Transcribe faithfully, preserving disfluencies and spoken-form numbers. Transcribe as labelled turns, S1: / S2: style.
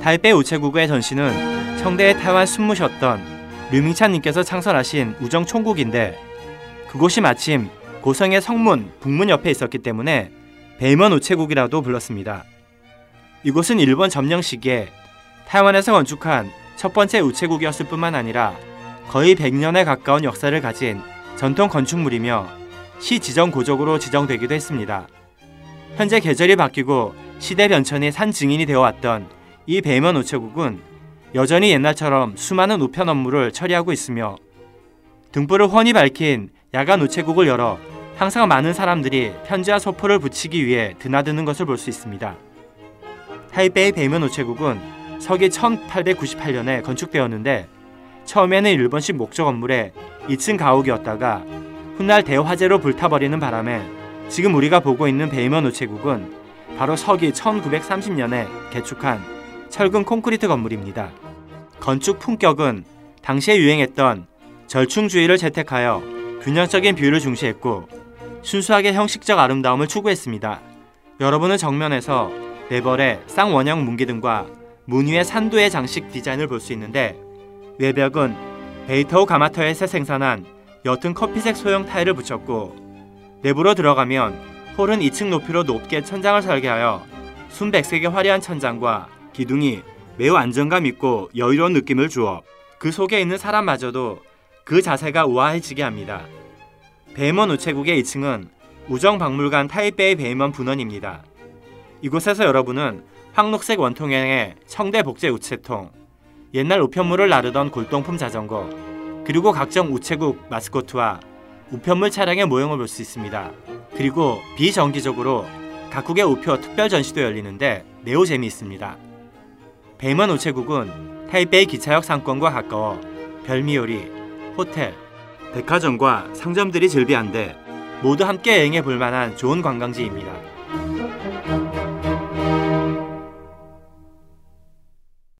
S1: 타이베이 우체국의 전시는 청대에 태완 순무셨던 류밍찬님께서 창설하신 우정총국인데 그곳이 마침 고성의 성문, 북문 옆에 있었기 때문에 베이먼 우체국이라도 불렀습니다. 이곳은 일본 점령 시기에 타이완에서 건축한 첫 번째 우체국이었을 뿐만 아니라 거의 백 년에 가까운 역사를 가진 전통 건축물이며 시 지정 고적으로 지정되기도 했습니다. 현재 계절이 바뀌고 시대 변천이 산 증인이 되어왔던 이 베이먼 우체국은 여전히 옛날처럼 수많은 우편 업무를 처리하고 있으며 등불을 훤히 밝힌 야간 우체국을 열어 항상 많은 사람들이 편지와 소포를 붙이기 위해 드나드는 것을 볼 수 있습니다. 타이베이 베이먼 우체국은 서기 천팔백구십팔 년에 건축되었는데 처음에는 일본식 목조 건물의 이 층 가옥이었다가 훗날 대화재로 불타버리는 바람에 지금 우리가 보고 있는 베이먼 우체국은 바로 서기 천구백삼십 년에 개축한 철근 콘크리트 건물입니다. 건축 품격은 당시에 유행했던 절충주의를 채택하여 균형적인 비율을 중시했고 순수하게 형식적 아름다움을 추구했습니다. 여러분은 정면에서 네벌의 쌍원형 문기 등과 문 위의 산도의 장식 디자인을 볼 수 있는데 외벽은 베이터우 가마터에서 생산한 옅은 커피색 소형 타일을 붙였고 내부로 들어가면 홀은 이 층 높이로 높게 천장을 설계하여 순백색의 화려한 천장과 기둥이 매우 안정감 있고 여유로운 느낌을 주어 그 속에 있는 사람마저도 그 자세가 우아해지게 합니다. 베이먼 우체국의 이 층은 우정박물관 타이베이 베이먼 분원입니다. 이곳에서 여러분은 황록색 원통형의 청대 복제 우체통, 옛날 우편물을 나르던 골동품 자전거, 그리고 각종 우체국 마스코트와 우편물 차량의 모형을 볼 수 있습니다. 그리고 비정기적으로 각국의 우표 특별 전시도 열리는데 매우 재미있습니다. 베이먼 우체국은 타이베이 기차역 상권과 가까워 별미요리, 호텔, 백화점과 상점들이 즐비한데 모두 함께 여행해 볼 만한 좋은 관광지입니다.